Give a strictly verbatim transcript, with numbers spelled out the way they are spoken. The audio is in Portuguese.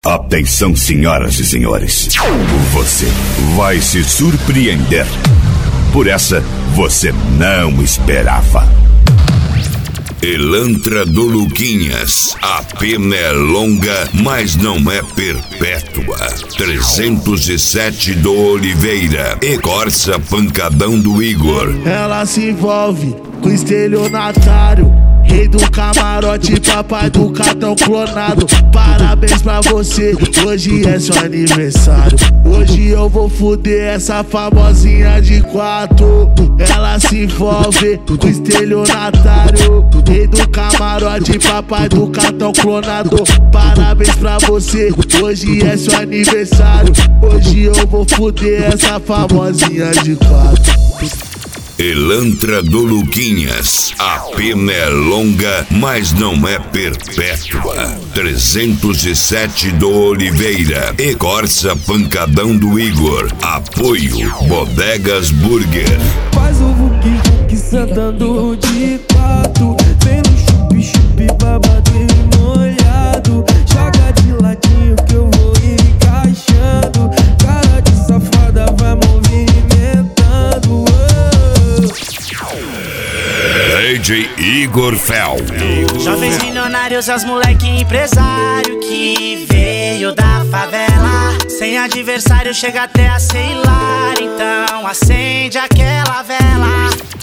Atenção, senhoras e senhores. Você vai se surpreender. Por essa, você não esperava. Elantra do Luquinhas. A pena é longa, mas não é perpétua. trezentos e sete do Oliveira. E Corsa Pancadão do Igor. Ela se envolve com estelionatário, rei do camarote, papai do cartão clonado. Parabéns pra você, hoje é seu aniversário. Hoje eu vou fuder essa famosinha de quatro. Ela se envolve com estelionatário, rei do camarote, papai do cartão clonado. Parabéns pra você, hoje é seu aniversário. Hoje eu vou fuder essa famosinha de quatro. Elantra do Luquinhas. A pena é longa, mas não é perpétua. trezentos e sete do Oliveira. E Corsa Pancadão do Igor. Apoio Bodegas Burger. Faz o vuki vuki sentando de quatro. Vem no chupi chupi babado e molhado. Joga de ladinho que eu vou encaixando. Cara de safada vai movimentando. D J Igor Fel. Jovens milionários, as moleque empresário que veio da favela. Sem adversário chega até a sei lá. Então acende aquela vela.